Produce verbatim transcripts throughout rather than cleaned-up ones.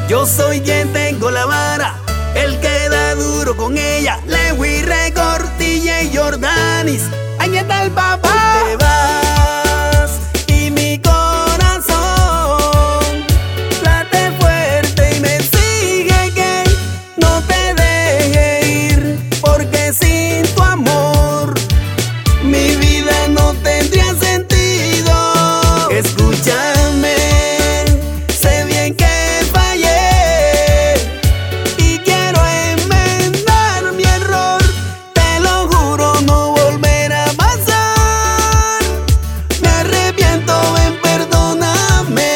Yo soy quien tengo la vara, el que da duro con ella. Lewis Record, D J Jordanis, ahí está el papá. Te vas y mi corazón late fuerte y me sigue que no te deje ir, porque sin tu amor mi vida no tendría sentido. Escúchame, sé bien que fallé y quiero enmendar mi error. Te lo juro, no volverá a pasar. Me arrepiento, ven, perdóname.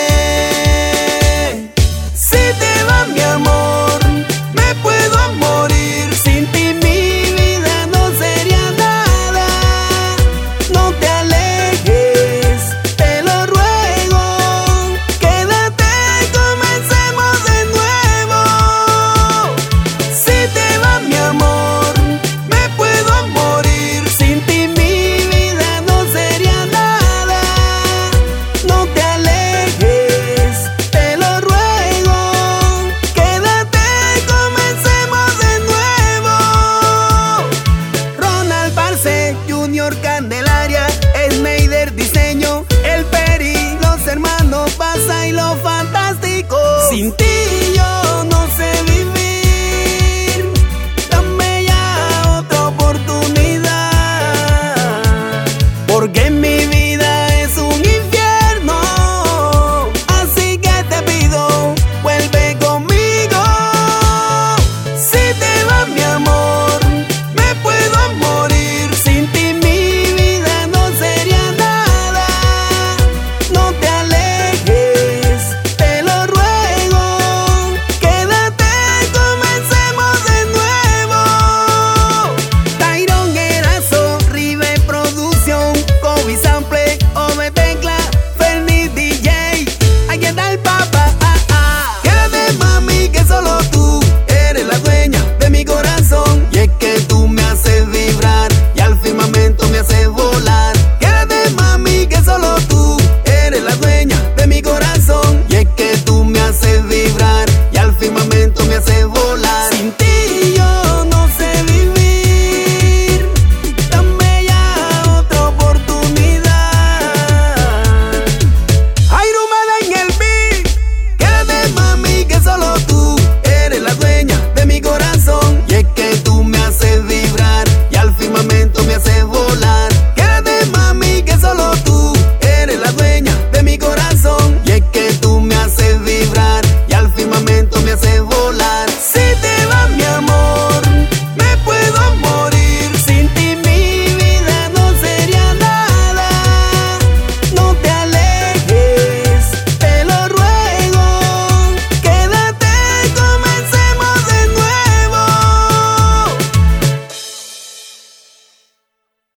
Si te va mi amor, me puedo morir. Sin ti mi vida no sería nada. No te alejes, te lo ruego. Quédate, comencemos de nuevo. Si te va mi amor, me puedo morir. Sin ti mi vida no sería nada. No te alejes, te lo ruego. Quédate, comencemos de nuevo. Ronald Parce, Junior Candelaria, Schneider Diseño, El Peri, los hermanos Pasa y lo fantástico. Sin ti